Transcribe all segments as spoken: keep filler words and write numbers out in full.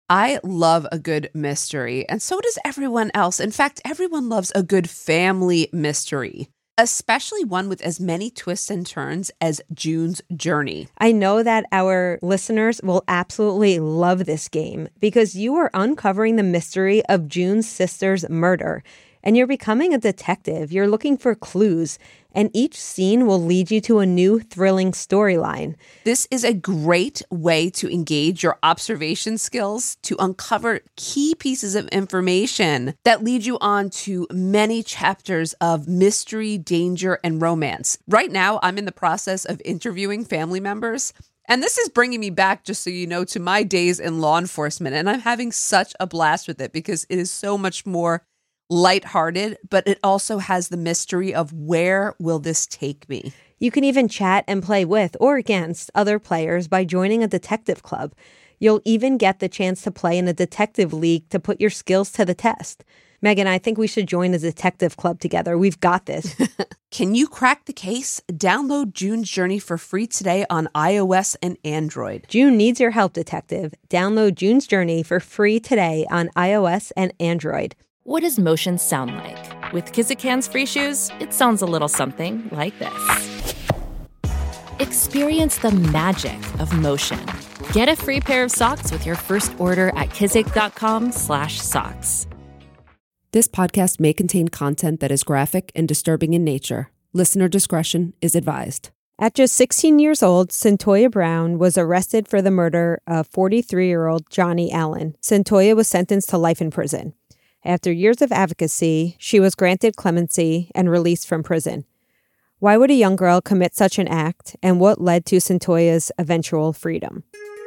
I love a good mystery, and so does everyone else. In fact, everyone loves a good family mystery, especially one with as many twists and turns as June's Journey. I know that our listeners will absolutely love this game because you are uncovering the mystery of June's sister's murder, and you're becoming a detective. You're looking for clues, and each scene will lead you to a new thrilling storyline. This is a great way to engage your observation skills to uncover key pieces of information that lead you on to many chapters of mystery, danger, and romance. Right now, I'm in the process of interviewing family members, and this is bringing me back, just so you know, to my days in law enforcement, and I'm having such a blast with it because it is so much more lighthearted, but it also has the mystery of where will this take me? You can even chat and play with or against other players by joining a detective club. You'll even get the chance to play in a detective league to put your skills to the test. Megan, I think we should join a detective club together. We've got this. Can you crack the case? Download June's Journey for free today on iOS and Android. June needs your help, detective. Download June's Journey for free today on iOS and Android. What does motion sound like? With Kizikans free shoes, it sounds a little something like this. Experience the magic of motion. Get a free pair of socks with your first order at kizik.com slash socks. This podcast may contain content that is graphic and disturbing in nature. Listener discretion is advised. At just sixteen years old, Cyntoia Brown was arrested for the murder of forty-three-year-old Johnny Allen. Cyntoia was sentenced to life in prison. After years of advocacy, she was granted clemency and released from prison. Why would a young girl commit such an act, and what led to Cyntoia's eventual freedom?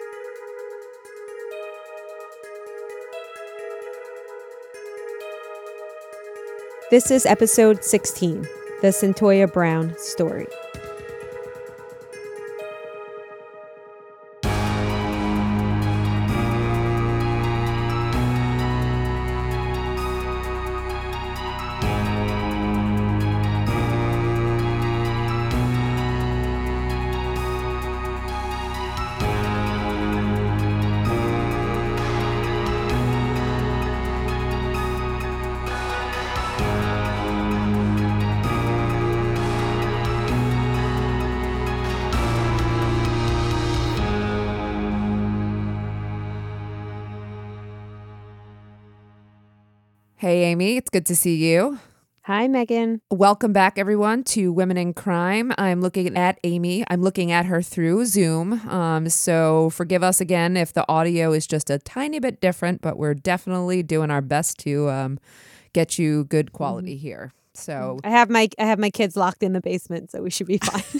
This is episode sixteen, The Cyntoia Brown Story. Hey, Amy, it's good to see you. Hi, Megan. Welcome back, everyone, to Women in Crime. I'm looking at Amy. I'm looking at her through Zoom. Um, so forgive us again if the audio is just a tiny bit different, but we're definitely doing our best to um, get you good quality here. So I have my I have my kids locked in the basement, so we should be fine.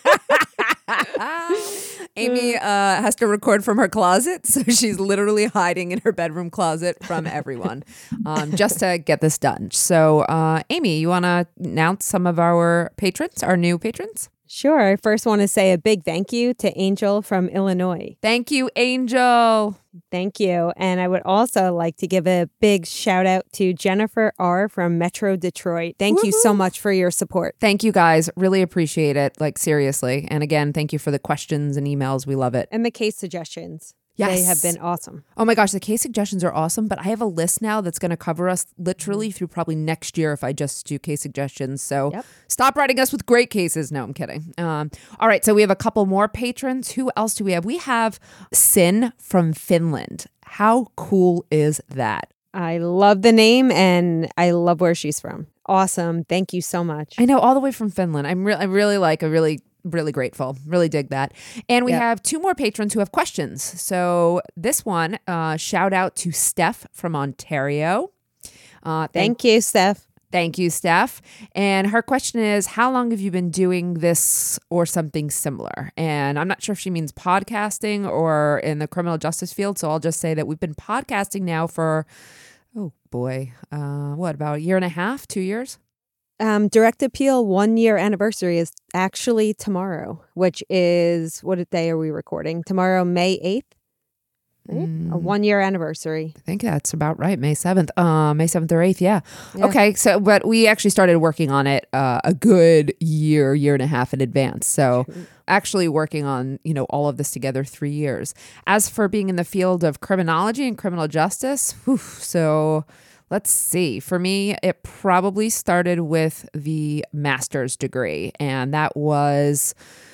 Amy uh, has to record from her closet, so she's literally hiding in her bedroom closet from everyone um, just to get this done. So, uh, Amy, you want to announce some of our patrons, our new patrons? Sure. I first want to say a big thank you to Angel from Illinois. Thank you, Angel. Thank you. And I would also like to give a big shout out to Jennifer R. from Metro Detroit. Thank Woo-hoo. you so much for your support. Thank you, guys. Really appreciate it. Like, seriously. And again, thank you for the questions and emails. We love it. And the case suggestions. Yes. They have been awesome. Oh my gosh, the case suggestions are awesome, but I have a list now that's going to cover us literally through probably next year if I just do case suggestions. So yep. Stop writing us with great cases. No, I'm kidding. Um, all right, so we have a couple more patrons. Who else do we have? We have Sin from Finland. How cool is that? I love the name and I love where she's from. Awesome. Thank you so much. I know, all the way from Finland. I'm re- I really like a really Really grateful. Really dig that. And we yep. have two more patrons who have questions. So this one, uh, shout out to Steph from Ontario. Uh, thank, thank you, Steph. Thank you, Steph. And her question is, how long have you been doing this or something similar? And I'm not sure if she means podcasting or in the criminal justice field. So I'll just say that we've been podcasting now for, oh boy, uh, what, about a year and a half, two years? Um, Direct Appeal one year anniversary is actually tomorrow, which is, what day are we recording? Tomorrow, May eighth? Right? A one-year anniversary. I think that's about right. May seventh. Uh, May seventh or eighth, yeah. Yeah. Okay, so, but we actually started working on it uh, a good year, year and a half in advance. So actually working on, you know, all of this together three years. As for being in the field of criminology and criminal justice, whew, so let's see. For me, it probably started with the master's degree, and that was...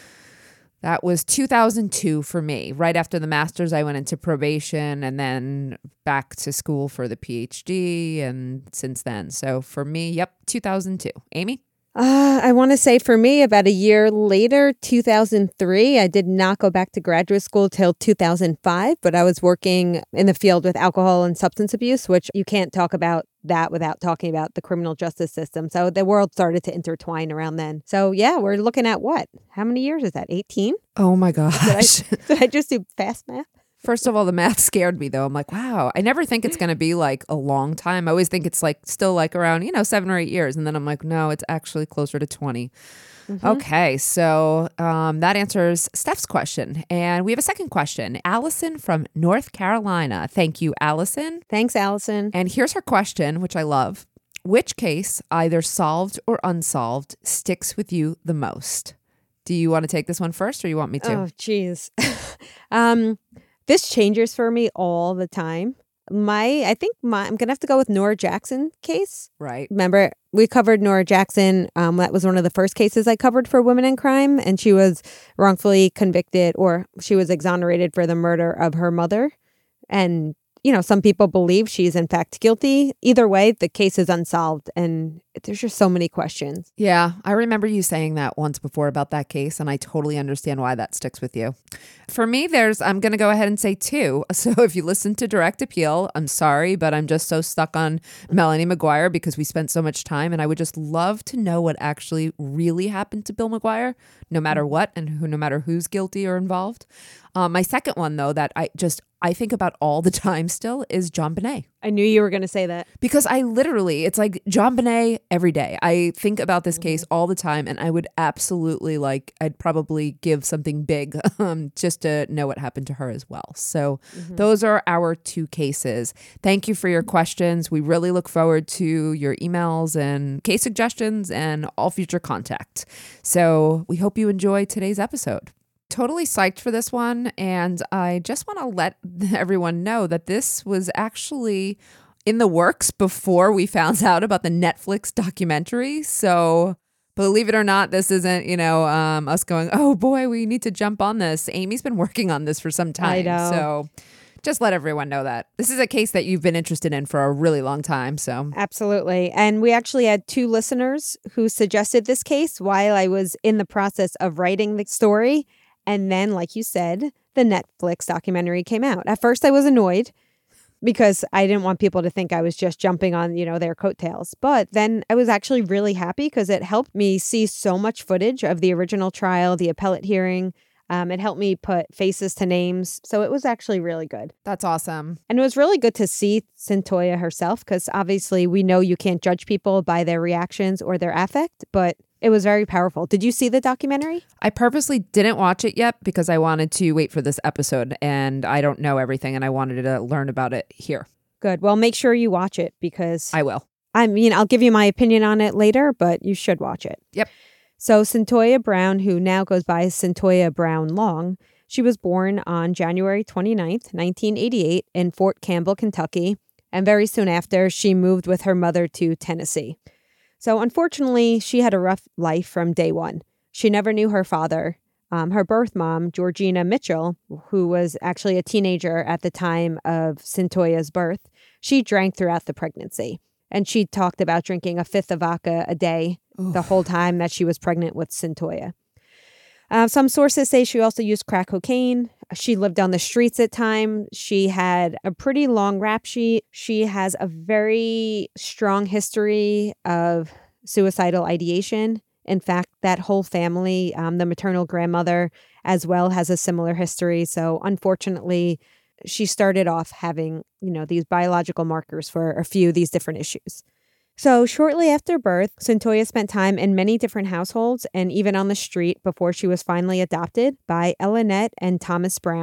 That was two thousand two for me. Right after the master's, I went into probation and then back to school for the PhD, and since then. So for me, yep, two thousand two. Amy? Uh, I want to say for me, about a year later, two thousand three, I did not go back to graduate school till two thousand five, but I was working in the field with alcohol and substance abuse, which you can't talk about that without talking about the criminal justice system. So the world started to intertwine around then. So yeah, we're looking at what? How many years is that? eighteen? Oh my gosh. Did I, did I just do fast math? First of all, the math scared me though. I'm like, wow, I never think it's going to be like a long time. I always think it's like still like around, you know, seven or eight years. And then I'm like, no, it's actually closer to twenty. Mm-hmm. Okay, so um, that answers Steph's question. And we have a second question. Allison from North Carolina. Thank you, Allison. Thanks, Allison. And here's her question, which I love. Which case, either solved or unsolved, sticks with you the most? Do you want to take this one first or you want me to? Oh, geez. um, this changes for me all the time. My, I think my, I'm going to have to go with Nora Jackson case. Right. Remember, we covered Nora Jackson. Um, that was one of the first cases I covered for women in crime. And she was wrongfully convicted, or she was exonerated for the murder of her mother. And, you know, some people believe she's in fact guilty. Either way, the case is unsolved. And there's just so many questions. Yeah, I remember you saying that once before about that case, and I totally understand why that sticks with you. For me, there's, I'm going to go ahead and say two. So if you listen to Direct Appeal, I'm sorry, but I'm just so stuck on Melanie McGuire because we spent so much time, and I would just love to know what actually really happened to Bill McGuire, no matter what, and who, no matter who's guilty or involved. Um, my second one, though, that I just, I think about all the time still is JonBenét. I knew you were going to say that. Because I literally, it's like JonBenét every day. I think about this case all the time, and I would absolutely like, I'd probably give something big um, just to know what happened to her as well. So mm-hmm. those are our two cases. Thank you for your questions. We really look forward to your emails and case suggestions and all future contact. So we hope you enjoy today's episode. Totally psyched for this one, and I just want to let everyone know that this was actually in the works before we found out about the Netflix documentary. So believe it or not, this isn't, you know, um, us going, oh boy, we need to jump on this. Amy's been working on this for some time. I know. So just let everyone know that this is a case that you've been interested in for a really long time. So absolutely. And we actually had two listeners who suggested this case while I was in the process of writing the story. And then, like you said, the Netflix documentary came out. At first, I was annoyed because I didn't want people to think I was just jumping on, you know, their coattails. But then I was actually really happy because it helped me see so much footage of the original trial, the appellate hearing. Um, it helped me put faces to names. So it was actually really good. That's awesome. And it was really good to see Cyntoia herself because obviously we know you can't judge people by their reactions or their affect, but it was very powerful. Did you see the documentary? I purposely didn't watch it yet because I wanted to wait for this episode, and I don't know everything, and I wanted to learn about it here. Good. Well, make sure you watch it because I will. I mean, I'll give you my opinion on it later, but you should watch it. Yep. So Cyntoia Brown, who now goes by Cyntoia Brown Long, she was born on January twenty-ninth, nineteen eighty-eight in Fort Campbell, Kentucky, and very soon after, she moved with her mother to Tennessee. So unfortunately, she had a rough life from day one. She never knew her father. Um, her birth mom, Georgina Mitchell, who was actually a teenager at the time of Cyntoia's birth, she drank throughout the pregnancy. And she talked about drinking a fifth of vodka a day Oof. the whole time that she was pregnant with Cyntoia. Uh, some sources say she also used crack cocaine. She lived on the streets at times. She had a pretty long rap sheet. She has a very strong history of suicidal ideation. In fact, that whole family, um, the maternal grandmother as well, has a similar history. So unfortunately, she started off having, you know, these biological markers for a few of these different issues. So shortly after birth, Cyntoia spent time in many different households and even on the street before she was finally adopted by Elinette and Thomas Brown.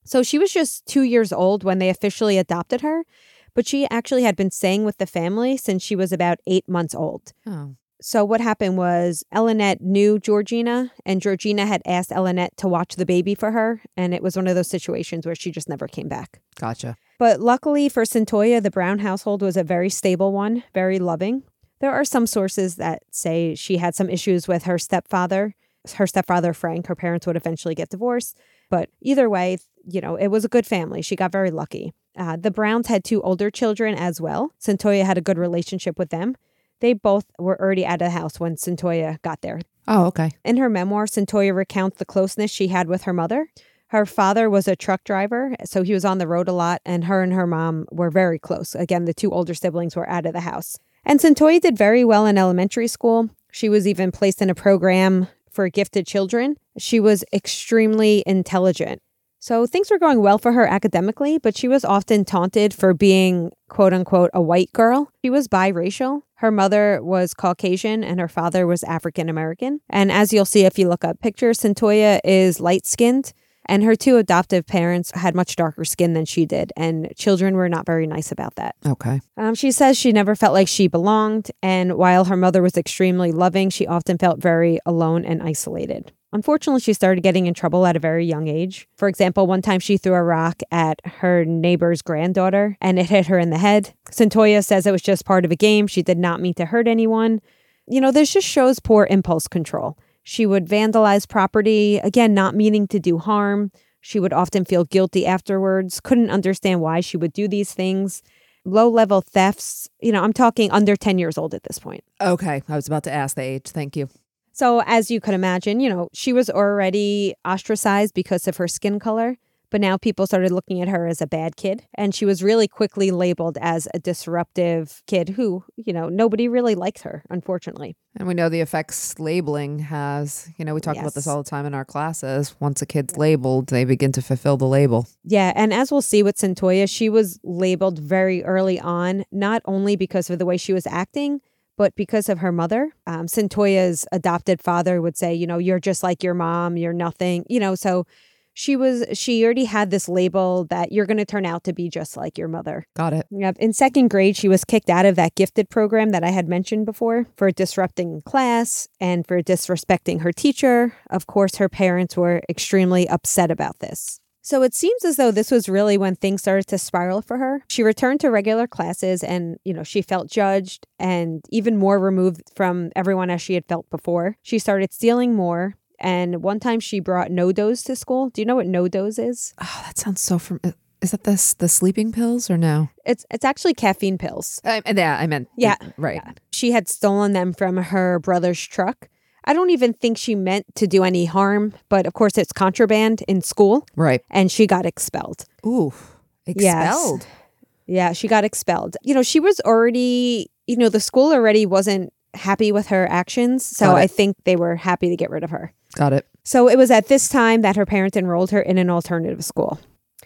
So she was just two years old when they officially adopted her, but she actually had been staying with the family since she was about eight months old. Oh. So what happened was Elinette knew Georgina, and Georgina had asked Elinette to watch the baby for her, and it was one of those situations where she just never came back. Gotcha. But luckily for Cyntoia, the Brown household was a very stable one, very loving. There are some sources that say she had some issues with her stepfather. Her stepfather, Frank, her parents would eventually get divorced. But either way, you know, it was a good family. She got very lucky. Uh, the Browns had two older children as well. Cyntoia had a good relationship with them. They both were already out of the house when Cyntoia got there. Oh, okay. In her memoir, Cyntoia recounts the closeness she had with her mother. Her father was a truck driver, so he was on the road a lot, and her and her mom were very close. Again, the two older siblings were out of the house. And Cyntoia did very well in elementary school. She was even placed in a program for gifted children. She was extremely intelligent. So things were going well for her academically, but she was often taunted for being, quote unquote, a white girl. She was biracial. Her mother was Caucasian and her father was African American. And as you'll see if you look up pictures, Cyntoia is light-skinned, and her two adoptive parents had much darker skin than she did, and children were not very nice about that. Okay. Um, she says she never felt like she belonged, and while her mother was extremely loving, she often felt very alone and isolated. Unfortunately, she started getting in trouble at a very young age. For example, one time she threw a rock at her neighbor's granddaughter and it hit her in the head. Cyntoia says it was just part of a game. She did not mean to hurt anyone. You know, this just shows poor impulse control. She would vandalize property, again, not meaning to do harm. She would often feel guilty afterwards, couldn't understand why she would do these things. Low-level thefts, you know, I'm talking under ten years old at this point. Okay. I was about to ask the age. Thank you. So as you could imagine, you know, she was already ostracized because of her skin color, but now people started looking at her as a bad kid. And she was really quickly labeled as a disruptive kid who, you know, nobody really liked her, unfortunately. And we know the effects labeling has, you know, we talk Yes. about this all the time in our classes. Once a kid's labeled, they begin to fulfill the label. Yeah. And as we'll see with Cyntoia, she was labeled very early on, not only because of the way she was acting, but because of her mother. um, Cyntoia's adopted father would say, you know, you're just like your mom, you're nothing, you know, so she was, she already had this label that you're going to turn out to be just like your mother. Got it. Yep. In second grade, she was kicked out of that gifted program that I had mentioned before for disrupting class and for disrespecting her teacher. Of course, her parents were extremely upset about this. So it seems as though this was really when things started to spiral for her. She returned to regular classes and, you know, she felt judged and even more removed from everyone as she had felt before. She started stealing more. And one time she brought no-dose to school. Do you know what no-dose is? Oh, that sounds so familiar. Is that this the sleeping pills or no? It's it's actually caffeine pills. I, yeah, I meant. Yeah. Right. Yeah. She had stolen them from her brother's truck. I don't even think she meant to do any harm, but of course it's contraband in school. Right. And she got expelled. Ooh, expelled. Yes. Yeah, she got expelled. You know, she was already, you know, the school already wasn't happy with her actions. So I think they were happy to get rid of her. Got it. So it was at this time that her parents enrolled her in an alternative school.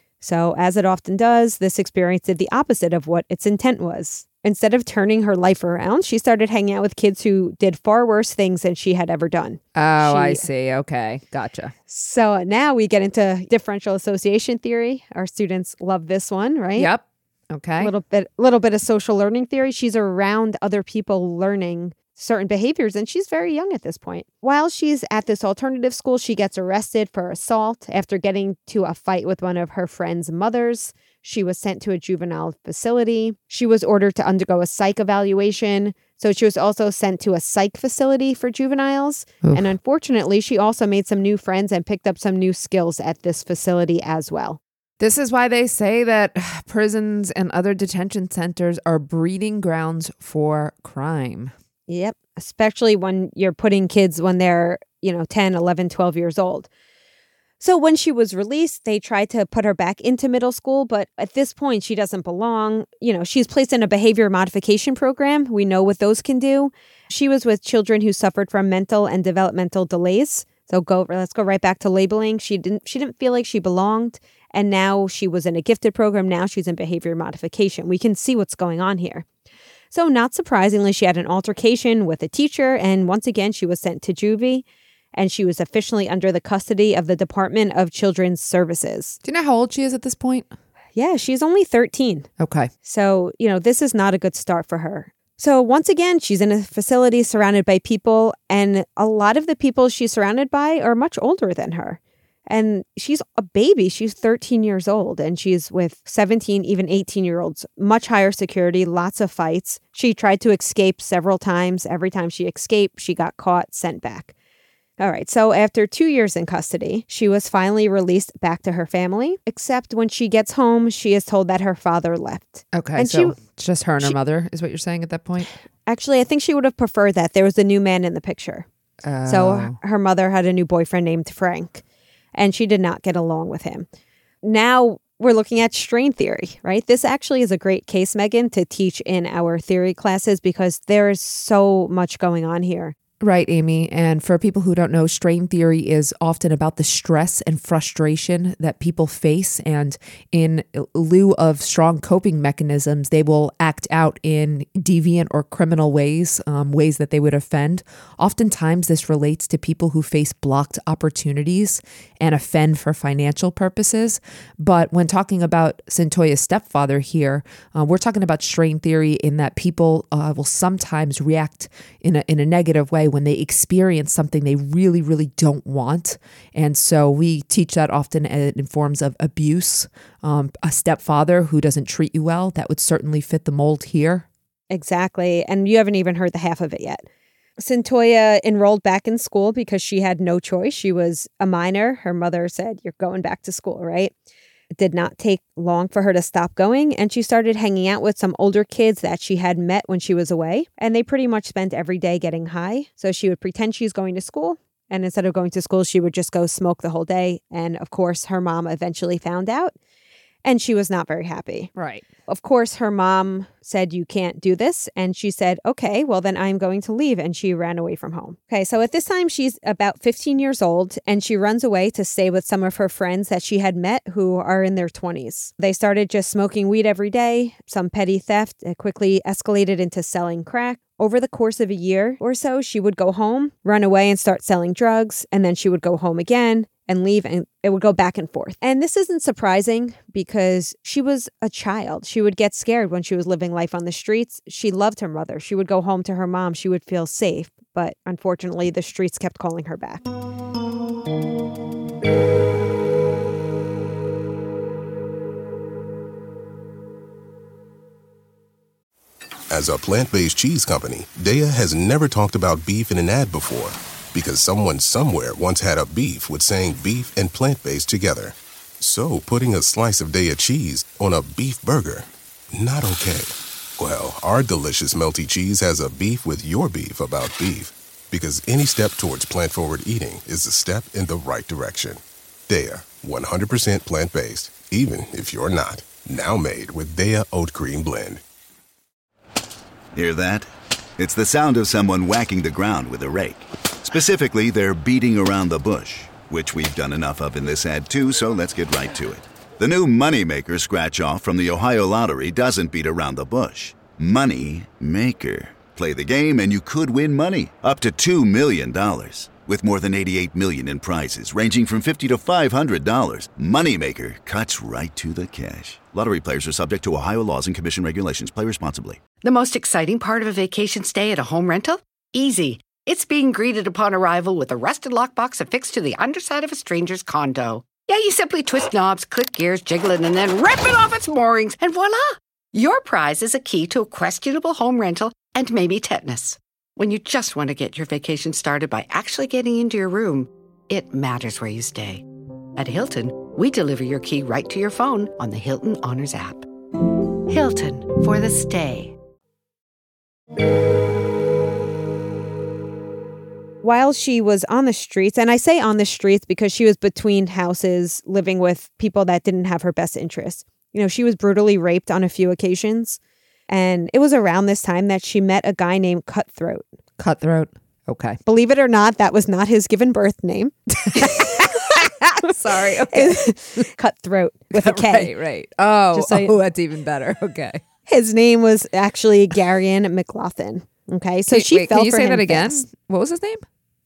So as it often does, this experience did the opposite of what its intent was. Instead of turning her life around, she started hanging out with kids who did far worse things than she had ever done. Oh, She- I see. Okay. Gotcha. So now we get into differential association theory. Our students love this one, right? Yep. Okay. A little bit, little bit of social learning theory. She's around other people learning certain behaviors, and she's very young at this point. While she's at this alternative school, she gets arrested for assault after getting to a fight with one of her friend's mothers. She was sent to a juvenile facility. She was ordered to undergo a psych evaluation. So she was also sent to a psych facility for juveniles. Oof. And unfortunately, she also made some new friends and picked up some new skills at this facility as well. This is why they say that prisons and other detention centers are breeding grounds for crime. Yep. Especially when you're putting kids when they're, you know, ten, eleven, twelve years old. So when she was released, they tried to put her back into middle school, but at this point, she doesn't belong. You know, she's placed in a behavior modification program. We know what those can do. She was with children who suffered from mental and developmental delays. So go, let's go right back to labeling. She didn't, she didn't feel like she belonged. And now she was in a gifted program. Now she's in behavior modification. We can see what's going on here. So not surprisingly, she had an altercation with a teacher. And once again, she was sent to juvie. and she was officially under the custody of the Department of Children's Services. Do you know how old she is at this point? Yeah, she's only thirteen. Okay. So, you know, this is not a good start for her. So once again, she's in a facility surrounded by people, and a lot of the people she's surrounded by are much older than her. And she's a baby. She's thirteen years old, and she's with seventeen, even eighteen-year-olds. Much higher security, lots of fights. She tried to escape several times. Every time she escaped, she got caught, sent back. All right, so after two years in custody, she was finally released back to her family, except when she gets home, she is told that her father left. Okay, and so she, it's just her and her she, mother is what you're saying at that point? Actually, I think she would have preferred that. There was a new man in the picture. Oh. So her mother had a new boyfriend named Frank, and she did not get along with him. Now we're looking at strain theory, right? This actually is a great case, Megan, to teach in our theory classes because there is so much going on here. Right, Amy. And for people who don't know, strain theory is often about the stress and frustration that people face. And in lieu of strong coping mechanisms, they will act out in deviant or criminal ways, um, ways that they would offend. Oftentimes, this relates to people who face blocked opportunities and offend for financial purposes. But when talking about Cyntoia's stepfather here, uh, we're talking about strain theory in that people uh, will sometimes react in a, in a negative way when they experience something they really, really don't want. And so we teach that often in forms of abuse. Um, a stepfather who doesn't treat you well, that would certainly fit the mold here. Exactly. And you haven't even heard the half of it yet. Cyntoia enrolled back in school because she had no choice. She was a minor. Her mother said, "You're going back to school," right? It did not take long for her to stop going, and she started hanging out with some older kids that she had met when she was away, and they pretty much spent every day getting high. So she would pretend she's going to school, and instead of going to school, she would just go smoke the whole day. And of course, her mom eventually found out, and she was not very happy. Right. Of course, her mom said, "You can't do this." And she said, "Okay, well, then I'm going to leave." And she ran away from home. Okay, so at this time, she's about fifteen years old, and she runs away to stay with some of her friends that she had met who are in their twenties. They started just smoking weed every day, some petty theft. It quickly escalated into selling crack. Over the course of a year or so, she would go home, run away and start selling drugs, and then she would go home again and leave, and it would go back and forth. And this isn't surprising because she was a child. She would get scared when she was living life on the streets. She loved her mother. She would go home to her mom. She would feel safe. But unfortunately, the streets kept calling her back. As a plant-based cheese company, Daiya has never talked about beef in an ad before. Because someone somewhere once had a beef with saying beef and plant-based together. So putting a slice of Daiya cheese on a beef burger, not okay. Well, our delicious melty cheese has a beef with your beef about beef. Because any step towards plant-forward eating is a step in the right direction. Daiya, one hundred percent plant-based, even if you're not. Now made with Daiya Oat Cream Blend. Hear that? It's the sound of someone whacking the ground with a rake. Specifically, they're beating around the bush, which we've done enough of in this ad too, so let's get right to it. The new Moneymaker scratch-off from the Ohio Lottery doesn't beat around the bush. Money Maker. Play the game and you could win money, up to two million dollars. With more than eighty-eight million dollars in prizes, ranging from fifty to five hundred dollars, Moneymaker cuts right to the cash. Lottery players are subject to Ohio laws and commission regulations. Play responsibly. The most exciting part of a vacation stay at a home rental? Easy. It's being greeted upon arrival with a rusted lockbox affixed to the underside of a stranger's condo. Yeah, you simply twist knobs, click gears, jiggle it, and then rip it off its moorings, and voila! Your prize is a key to a questionable home rental and maybe tetanus. When you just want to get your vacation started by actually getting into your room, it matters where you stay. At Hilton, we deliver your key right to your phone on the Hilton Honors app. Hilton, for the stay. While she was on the streets, and I say on the streets because she was between houses living with people that didn't have her best interests. You know, she was brutally raped on a few occasions. And it was around this time that she met a guy named Cutthroat. Cutthroat. Okay. Believe it or not, that was not his given birth name. Sorry. Okay. Cutthroat with a K. Right, right. Oh, so you, oh, that's even better. Okay. His name was actually Garion McLaughlin. Okay, so wait, she wait, fell can you for say him that again? fast. What was his name?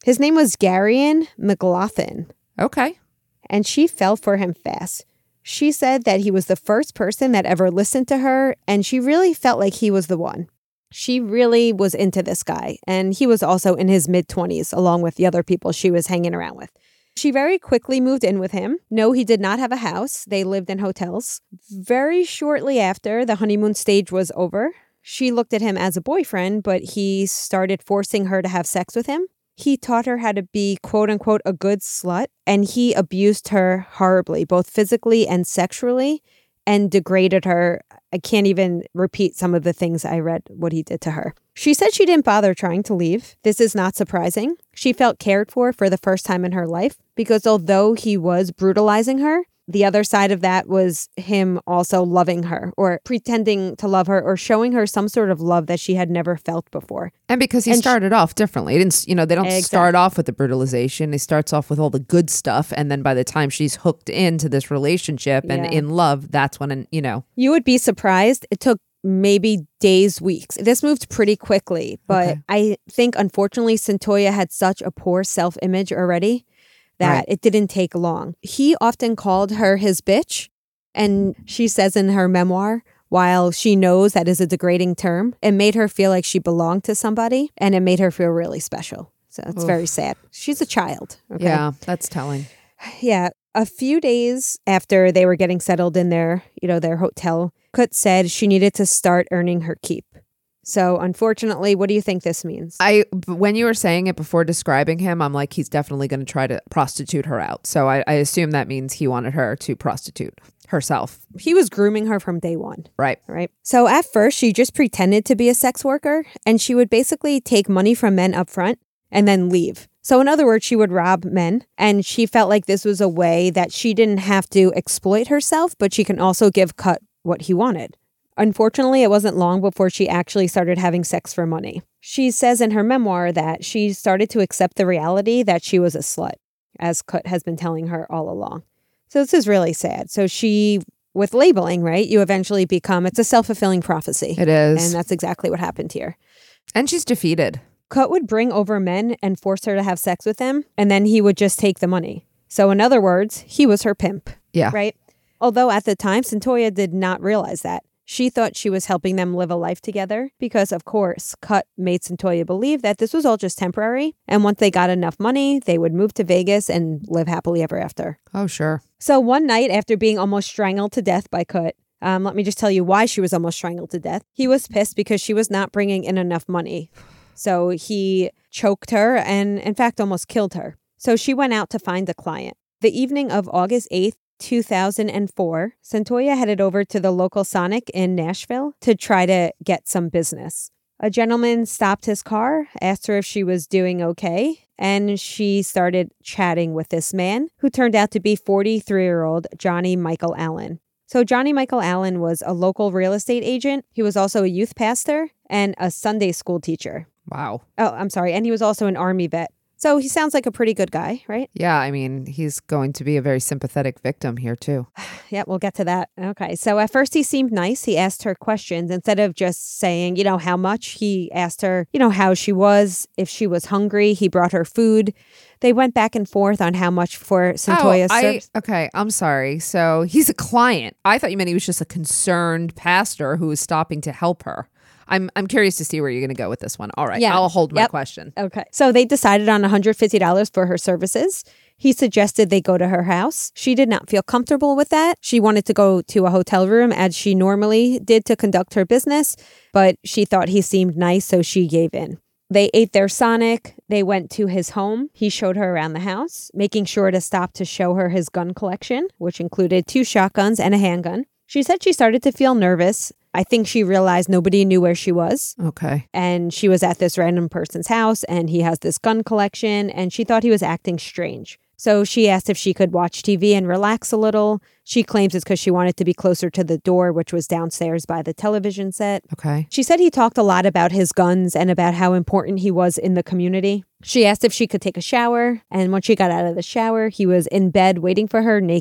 His name was Garion McLaughlin. Okay. And she fell for him fast. She said that he was the first person that ever listened to her, and she really felt like he was the one. She really was into this guy, and he was also in his mid-twenties, along with the other people she was hanging around with. She very quickly moved in with him. No, he did not have a house. They lived in hotels. Very shortly after the honeymoon stage was over, she looked at him as a boyfriend, but he started forcing her to have sex with him. He taught her how to be, quote unquote, a good slut, and he abused her horribly, both physically and sexually, and degraded her. I can't even repeat some of the things I read what he did to her. She said she didn't bother trying to leave. This is not surprising. She felt cared for for the first time in her life because although he was brutalizing her, the other side of that was him also loving her or pretending to love her or showing her some sort of love that she had never felt before. And because he And started she- off differently. He didn't, you know, they don't Exactly. start off with the brutalization. He starts off with all the good stuff. And then by the time she's hooked into this relationship and Yeah. in love, that's when, you know. You would be surprised. It took maybe days, weeks. This moved pretty quickly, but Okay. I think unfortunately Centolla had such a poor self-image already that Right. it didn't take long. He often called her his bitch, and she says in her memoir, while she knows that is a degrading term, it made her feel like she belonged to somebody, and it made her feel really special. So it's Oof. very sad. She's a child. Okay? Yeah, that's telling. Yeah. A few days after they were getting settled in their, you know, their hotel, Kut said she needed to start earning her keep. So unfortunately, what do you think this means? I when you were saying it before describing him, I'm like, he's definitely going to try to prostitute her out. So I, I assume that means he wanted her to prostitute herself. He was grooming her from day one. Right. Right. So at first, she just pretended to be a sex worker, and she would basically take money from men up front and then leave. So in other words, she would rob men, and she felt like this was a way that she didn't have to exploit herself, but she can also give Kut what he wanted. Unfortunately, it wasn't long before she actually started having sex for money. She says in her memoir that she started to accept the reality that she was a slut, as Kut has been telling her all along. So this is really sad. So she, with labeling, right, you eventually become, it's a self-fulfilling prophecy. It is. And that's exactly what happened here. And she's defeated. Kut would bring over men and force her to have sex with them, and then he would just take the money. So in other words, he was her pimp, Yeah. right? Although at the time, Centolla did not realize that. She thought she was helping them live a life together because, of course, Kut made Centolla believe that this was all just temporary. And once they got enough money, they would move to Vegas and live happily ever after. Oh, sure. So one night after being almost strangled to death by Kut, um, let me just tell you why she was almost strangled to death. He was pissed because she was not bringing in enough money. So he choked her and, in fact, almost killed her. So she went out to find a client. The evening of August eighth, two thousand four, Centolla headed over to the local Sonic in Nashville to try to get some business. A gentleman stopped his car, asked her if she was doing okay, and she started chatting with this man who turned out to be forty-three-year-old Johnny Michael Allen. So Johnny Michael Allen was a local real estate agent. He was also a youth pastor and a Sunday school teacher. Wow. Oh, I'm sorry. And he was also an Army vet. So he sounds like a pretty good guy, right? Yeah, I mean, he's going to be a very sympathetic victim here, too. Yeah, we'll get to that. Okay. So at first he seemed nice. He asked her questions instead of just saying, you know, how much. He asked her, you know, how she was, if she was hungry. He brought her food. They went back and forth on how much for Centolla's oh, I, service. okay, I'm sorry. So he's a client. I thought you meant he was just a concerned pastor who was stopping to help her. I'm I'm curious to see where you're going to go with this one. All right, Yeah. I'll hold my Yep. question. Okay. So they decided on one hundred fifty dollars for her services. He suggested they go to her house. She did not feel comfortable with that. She wanted to go to a hotel room as she normally did to conduct her business, but she thought he seemed nice, so she gave in. They ate their Sonic. They went to his home. He showed her around the house, making sure to stop to show her his gun collection, which included two shotguns and a handgun. She said she started to feel nervous. I think she realized nobody knew where she was. Okay. And she was at this random person's house, and he has this gun collection, and she thought he was acting strange. So she asked if she could watch T V and relax a little. She claims it's because she wanted to be closer to the door, which was downstairs by the television set. Okay. She said he talked a lot about his guns and about how important he was in the community. She asked if she could take a shower, and when she got out of the shower, he was in bed waiting for her naked.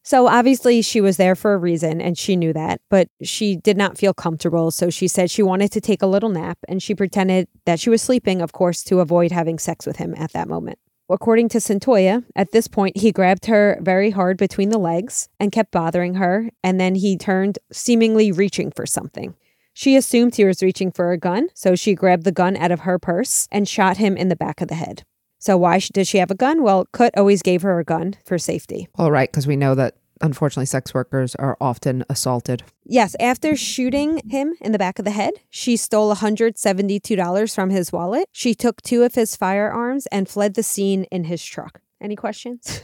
So obviously she was there for a reason and she knew that, but she did not feel comfortable. So she said she wanted to take a little nap and she pretended that she was sleeping, of course, to avoid having sex with him at that moment. According to Cyntoia, at this point, he grabbed her very hard between the legs and kept bothering her. And then he turned, seemingly reaching for something. She assumed he was reaching for a gun. So she grabbed the gun out of her purse and shot him in the back of the head. So why did she have a gun? Well, Kut always gave her a gun for safety. All right, because we know that unfortunately sex workers are often assaulted. Yes, after shooting him in the back of the head, she stole one hundred seventy-two dollars from his wallet. She took two of his firearms and fled the scene in his truck. Any questions?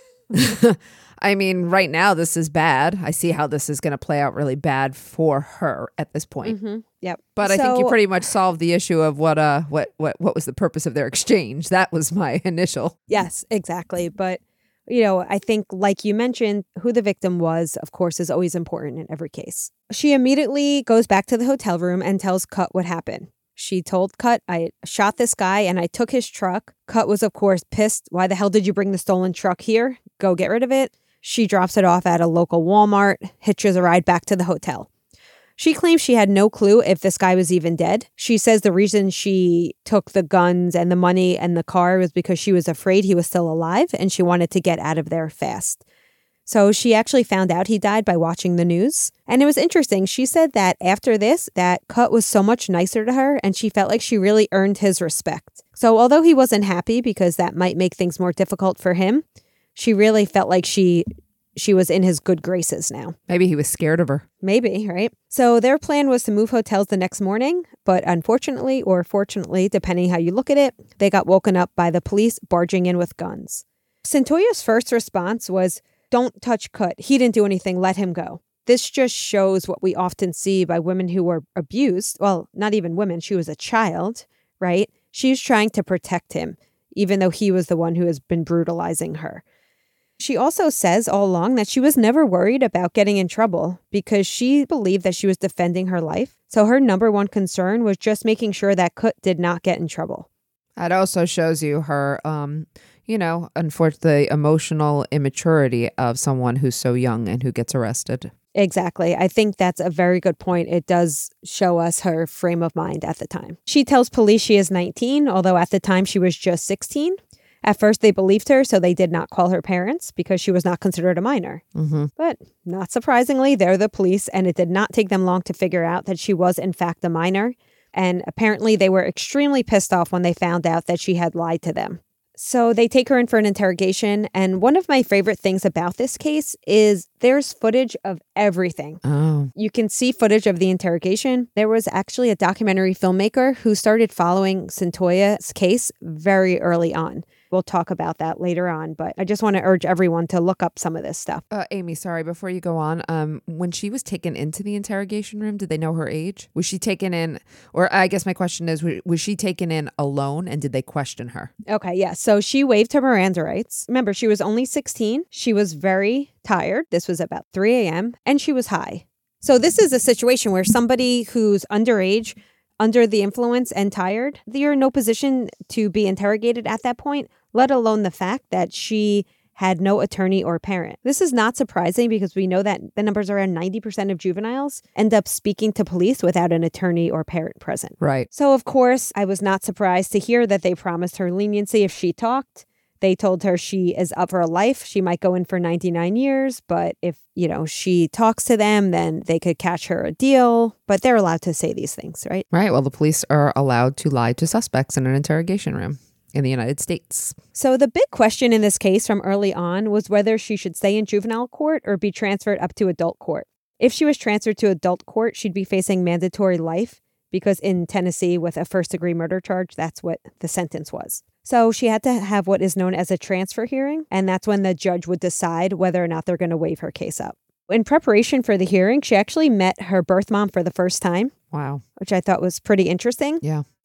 I mean, right now this is bad. I see how this is going to play out really bad for her at this point. Mm-hmm. Yep. But so, I think you pretty much solved the issue of what uh what what what was the purpose of their exchange. That was my initial. Yes, exactly. But you know, I think like you mentioned, who the victim was, of course, is always important in every case. She immediately goes back to the hotel room and tells Kut what happened. She told Kut, I shot this guy and I took his truck. Kut was, of course, pissed. Why the hell did you bring the stolen truck here? Go get rid of it. She drops it off at a local Walmart, hitches a ride back to the hotel. She claims she had no clue if this guy was even dead. She says the reason she took the guns and the money and the car was because she was afraid he was still alive and she wanted to get out of there fast. So she actually found out he died by watching the news. And it was interesting. She said that after this, that Kut was so much nicer to her and she felt like she really earned his respect. So although he wasn't happy because that might make things more difficult for him, she really felt like she she was in his good graces now. Maybe he was scared of her. Maybe, right? So their plan was to move hotels the next morning, but unfortunately, or fortunately, depending how you look at it, they got woken up by the police barging in with guns. Cyntoia's first response was, "Don't touch Kut. He didn't do anything. Let him go." This just shows what we often see by women who were abused. Well, not even women. She was a child, right? She was trying to protect him, even though he was the one who has been brutalizing her. She also says all along that she was never worried about getting in trouble because she believed that she was defending her life. So her number one concern was just making sure that Kut did not get in trouble. That also shows you her, um, you know, unfortunately, emotional immaturity of someone who's so young and who gets arrested. Exactly. I think that's a very good point. It does show us her frame of mind at the time. She tells police she is nineteen, although at the time she was just sixteen. At first, they believed her, so they did not call her parents because she was not considered a minor. Mm-hmm. But not surprisingly, they're the police, and it did not take them long to figure out that she was, in fact, a minor. And apparently, they were extremely pissed off when they found out that she had lied to them. So they take her in for an interrogation. And one of my favorite things about this case is there's footage of everything. Oh. You can see footage of the interrogation. There was actually a documentary filmmaker who started following Cyntoia's case very early on. We'll talk about that later on, but I just want to urge everyone to look up some of this stuff. Uh, Amy, sorry, before you go on, um, when she was taken into the interrogation room, did they know her age? Was she taken in, or I guess my question is, was she taken in alone and did they question her? Okay, yeah. So she waived her Miranda rights. Remember, she was only sixteen. She was very tired. This was about three a.m. and she was high. So this is a situation where somebody who's underage, under the influence and tired, you're in no position to be interrogated at that point, let alone the fact that she had no attorney or parent. This is not surprising because we know that the numbers around ninety percent of juveniles end up speaking to police without an attorney or parent present. Right. So, of course, I was not surprised to hear that they promised her leniency if she talked. They told her she is up for life. She might go in for ninety-nine years, but if, you know, she talks to them, then they could catch her a deal. But they're allowed to say these things, right? Right. Well, the police are allowed to lie to suspects in an interrogation room in the United States. So the big question in this case from early on was whether she should stay in juvenile court or be transferred up to adult court. If she was transferred to adult court, she'd be facing mandatory life because in Tennessee with a first degree murder charge, that's what the sentence was. So she had to have what is known as a transfer hearing, and that's when the judge would decide whether or not they're going to waive her case up. In preparation for the hearing, she actually met her birth mom for the first time. Wow. Which I thought was pretty interesting. Yeah.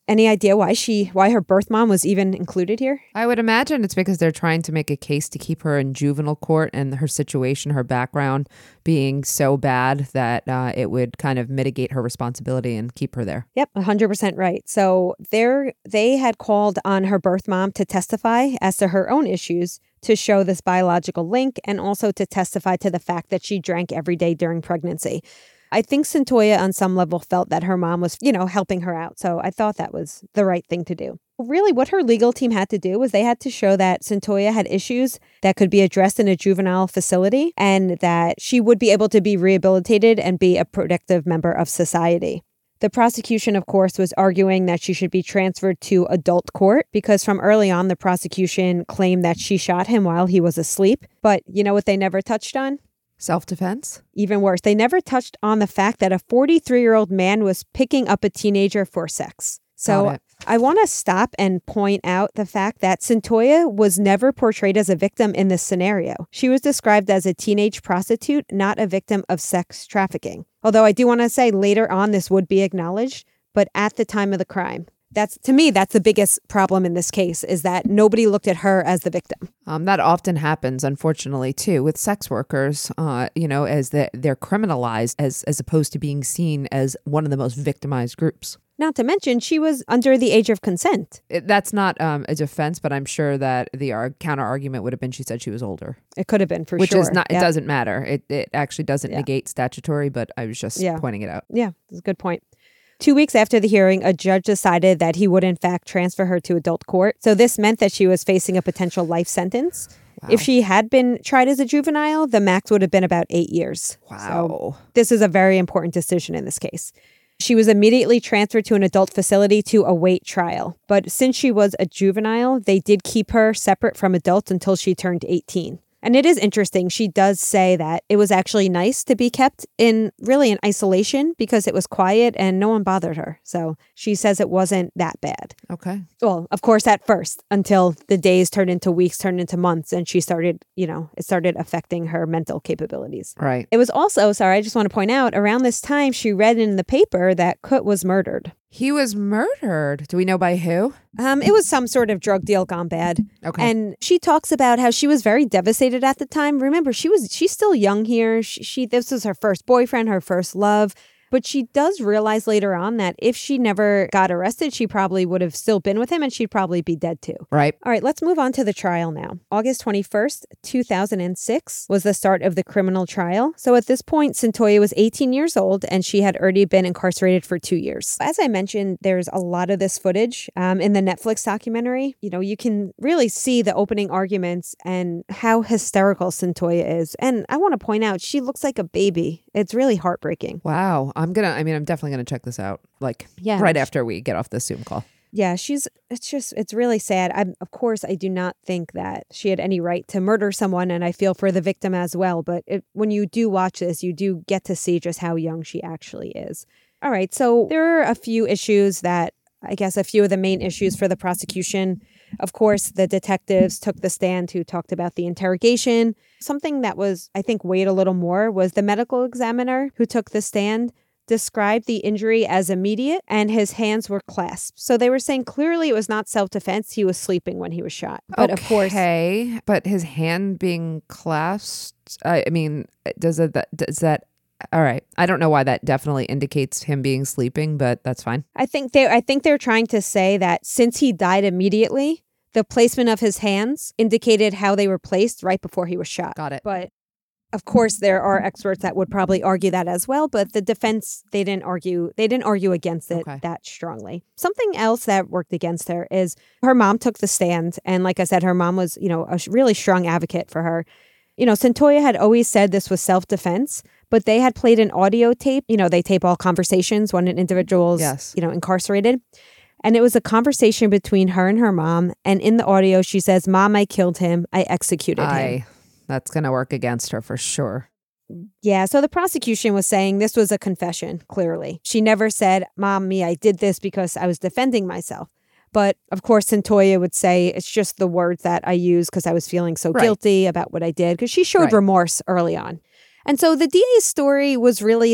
Any idea why she, why her birth mom was even included here? I would imagine it's because they're trying to make a case to keep her in juvenile court and her situation, her background being so bad that uh, it would kind of mitigate her responsibility and keep her there. Yep, one hundred percent right. So they're, they had called on her birth mom to testify as to her own issues, to show this biological link, and also to testify to the fact that she drank every day during pregnancy. I think Cyntoia on some level felt that her mom was, you know, helping her out. So I thought that was the right thing to do. Really, what her legal team had to do was they had to show that Cyntoia had issues that could be addressed in a juvenile facility and that she would be able to be rehabilitated and be a productive member of society. The prosecution, of course, was arguing that she should be transferred to adult court because from early on, the prosecution claimed that she shot him while he was asleep. But you know what they never touched on? Self-defense? Even worse, they never touched on the fact that a forty-three-year-old man was picking up a teenager for sex. So I want to stop and point out the fact that Cyntoia was never portrayed as a victim in this scenario. She was described as a teenage prostitute, not a victim of sex trafficking. Although I do want to say later on this would be acknowledged, but at the time of the crime. That's, to me, that's the biggest problem in this case, is that nobody looked at her as the victim. Um, that often happens, unfortunately, too, with sex workers, uh, you know, as the, they're criminalized as, as opposed to being seen as one of the most victimized groups. Not to mention, she was under the age of consent. It, that's not um, a defense, but I'm sure that the ar- counter argument would have been she said she was older. It could have been, for Which sure. Which is not, yeah. It doesn't matter. It, it actually doesn't yeah. negate statutory, but I was just yeah. pointing it out. Yeah, that's a good point. Two weeks after the hearing, a judge decided that he would, in fact, transfer her to adult court. So this meant that she was facing a potential life sentence. Wow. If she had been tried as a juvenile, the max would have been about eight years. Wow. So this is a very important decision in this case. She was immediately transferred to an adult facility to await trial. But since she was a juvenile, they did keep her separate from adults until she turned eighteen. And it is interesting. She does say that it was actually nice to be kept in really in isolation because it was quiet and no one bothered her. So she says it wasn't that bad. Okay. Well, of course, at first, until the days turned into weeks, turned into months, and she started, you know, it started affecting her mental capabilities. Right. It was also, sorry, I just want to point out, around this time, she read in the paper that Kut was murdered. He was murdered. Do we know by who? Um, it was some sort of drug deal gone bad. Okay. And she talks about how she was very devastated at the time. Remember, she was she's still young here. She, she this was her first boyfriend, her first love. But she does realize later on that if she never got arrested, she probably would have still been with him and she'd probably be dead too. Right. All right, let's move on to the trial now. August twenty-first, two thousand six was the start of the criminal trial. So at this point, Cyntoia was eighteen years old and she had already been incarcerated for two years. As I mentioned, there's a lot of this footage um, in the Netflix documentary. You know, you can really see the opening arguments and how hysterical Cyntoia is. And I want to point out, she looks like a baby. It's really heartbreaking. Wow. I'm going to, I mean, I'm definitely going to check this out, like yeah. right after we get off the Zoom call. Yeah, she's, it's just, it's really sad. I'm, of course, I do not think that she had any right to murder someone, and I feel for the victim as well. But it, when you do watch this, you do get to see just how young she actually is. All right, so there are a few issues that, I guess, a few of the main issues for the prosecution. Of course, the detectives took the stand who talked about the interrogation. Something that was, I think, weighed a little more was the medical examiner who took the stand described the injury as immediate and his hands were clasped. So they were saying clearly it was not self-defense. He was sleeping when he was shot. But okay, of course, okay, but his hand being clasped, I mean, does it, that, does that, all right. I don't know why that definitely indicates him being sleeping, but that's fine. I think they I think they're trying to say that since he died immediately, the placement of his hands indicated how they were placed right before he was shot. Got it. But of course, there are experts that would probably argue that as well, but the defense, they didn't argue, they didn't argue against it okay. that strongly. Something else that worked against her is her mom took the stand. And like I said, her mom was, you know, a really strong advocate for her. You know, Cyntoia had always said this was self-defense, but they had played an audio tape. You know, they tape all conversations when an individual's, yes. you know, incarcerated. And it was a conversation between her and her mom. And in the audio, she says, "Mom, I killed him. I executed I, him." That's going to work against her for sure. Yeah, so the prosecution was saying this was a confession, clearly. She never said, "Mom, me, I did this because I was defending myself." But of course, Cyntoia would say it's just the words that I used because I was feeling so right. guilty about what I did, because she showed right. remorse early on. And so the D A's story was really that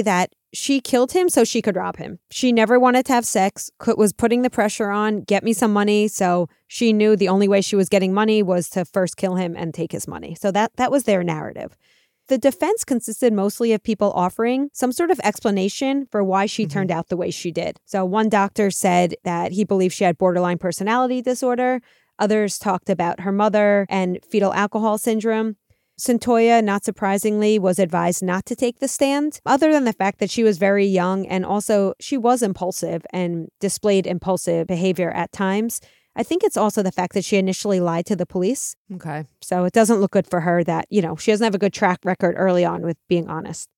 She killed him so she could rob him. She never wanted to have sex, was putting the pressure on, get me some money. So she knew the only way she was getting money was to first kill him and take his money. So that that was their narrative. The defense consisted mostly of people offering some sort of explanation for why she mm-hmm. turned out the way she did. So one doctor said that he believed she had borderline personality disorder. Others talked about her mother and fetal alcohol syndrome. Cyntoia, not surprisingly, was advised not to take the stand, other than the fact that she was very young and also she was impulsive and displayed impulsive behavior at times. I think it's also the fact that she initially lied to the police. Okay. So it doesn't look good for her that, you know, she doesn't have a good track record early on with being honest.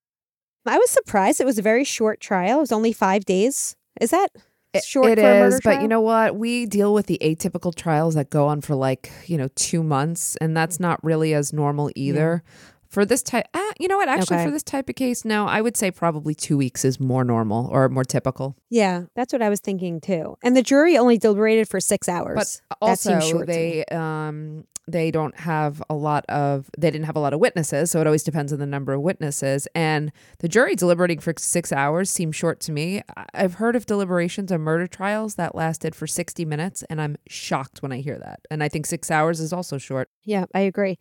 I was surprised. It was a very short trial. It was only five days. Is that short it for a murder is, trial? but you know what? We deal with the atypical trials that go on for like, you know, two months, and that's not really as normal either. Yeah. For this type, uh, you know what? Actually, okay. for this type of case, no, I would say probably two weeks is more normal or more typical. Yeah, that's what I was thinking too. And the jury only deliberated for six hours. But also, that seems short they um they don't have a lot of they didn't have a lot of witnesses, so it always depends on the number of witnesses. And the jury deliberating for six hours seems short to me. I've heard of deliberations on murder trials that lasted for sixty minutes, and I'm shocked when I hear that. And I think six hours is also short. Yeah, I agree.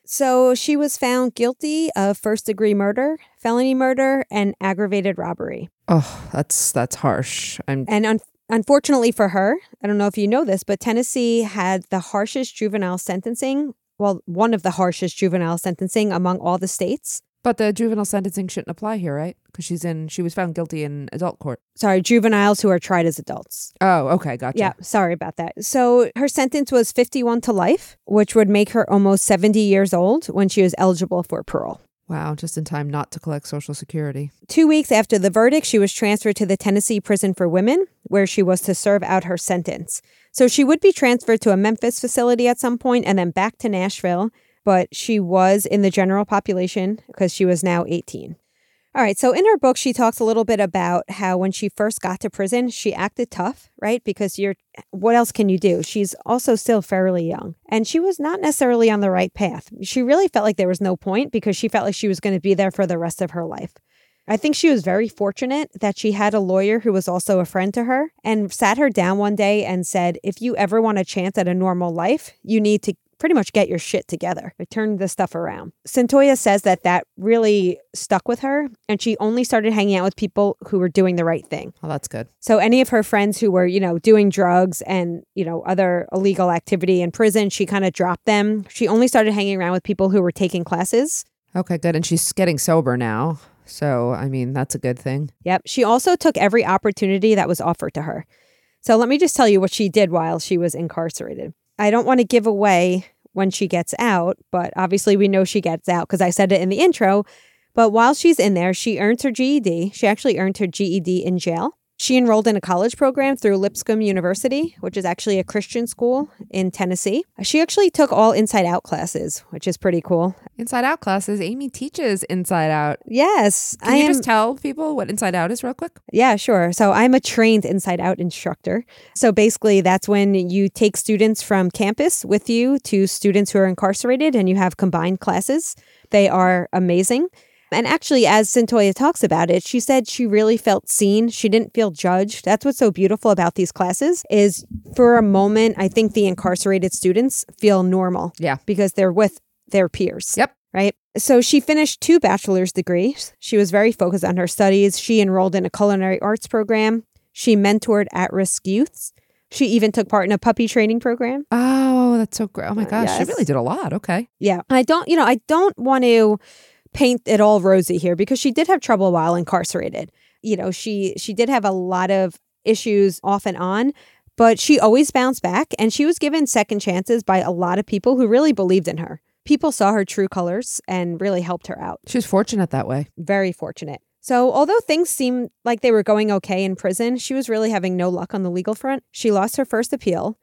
So she was found guilty of first-degree murder, felony murder, and aggravated robbery. Oh, that's that's harsh. I'm and un- unfortunately for her, I don't know if you know this, but Tennessee had the harshest juvenile sentencing. Well, one of the harshest juvenile sentencing among all the states. But the juvenile sentencing shouldn't apply here, right? Because she's in. She was found guilty in adult court. Sorry, juveniles who are tried as adults. Oh, okay, gotcha. Yeah, sorry about that. So her sentence was fifty-one to life, which would make her almost seventy years old when she was eligible for parole. Wow, just in time not to collect Social Security. Two weeks after the verdict, she was transferred to the Tennessee Prison for Women, where she was to serve out her sentence. So she would be transferred to a Memphis facility at some point and then back to Nashville. But she was in the general population because she was now eighteen. All right, so in her book, she talks a little bit about how when she first got to prison, she acted tough, right? Because you're, what else can you do? She's also still fairly young. And she was not necessarily on the right path. She really felt like there was no point because she felt like she was going to be there for the rest of her life. I think she was very fortunate that she had a lawyer who was also a friend to her and sat her down one day and said, if you ever want a chance at a normal life, you need to pretty much get your shit together. I turned this stuff around. Cyntoia says that that really stuck with her, and she only started hanging out with people who were doing the right thing. Oh, that's good. So any of her friends who were, you know, doing drugs and, you know, other illegal activity in prison, she kind of dropped them. She only started hanging around with people who were taking classes. Okay, good. And she's getting sober now. So, I mean, that's a good thing. Yep. She also took every opportunity that was offered to her. So let me just tell you what she did while she was incarcerated. I don't want to give away when she gets out, but obviously we know she gets out because I said it in the intro. But while she's in there, she earns her G E D. She actually earned her G E D in jail. She enrolled in a college program through Lipscomb University, which is actually a Christian school in Tennessee. She actually took all Inside Out classes, which is pretty cool. Inside Out classes? Amy teaches Inside Out. Yes. Can I you am, just tell people what Inside Out is real quick? Yeah, sure. So I'm a trained Inside Out instructor. So basically that's when you take students from campus with you to students who are incarcerated and you have combined classes. They are amazing. And actually, as Cyntoia talks about it, she said she really felt seen. She didn't feel judged. That's what's so beautiful about these classes is for a moment, I think the incarcerated students feel normal. Yeah. Because they're with their peers. Yep. Right. So she finished two bachelor's degrees. She was very focused on her studies. She enrolled in a culinary arts program. She mentored at-risk youths. She even took part in a puppy training program. Oh, that's so great. Oh my gosh. Uh, yes. She really did a lot. Okay. Yeah. I don't, you know, I don't want to paint it all rosy here because she did have trouble while incarcerated. You know, she she did have a lot of issues off and on, but she always bounced back and she was given second chances by a lot of people who really believed in her. People saw her true colors and really helped her out. She was fortunate that way. Very fortunate. So although things seemed like they were going okay in prison, she was really having no luck on the legal front. She lost her first appeal.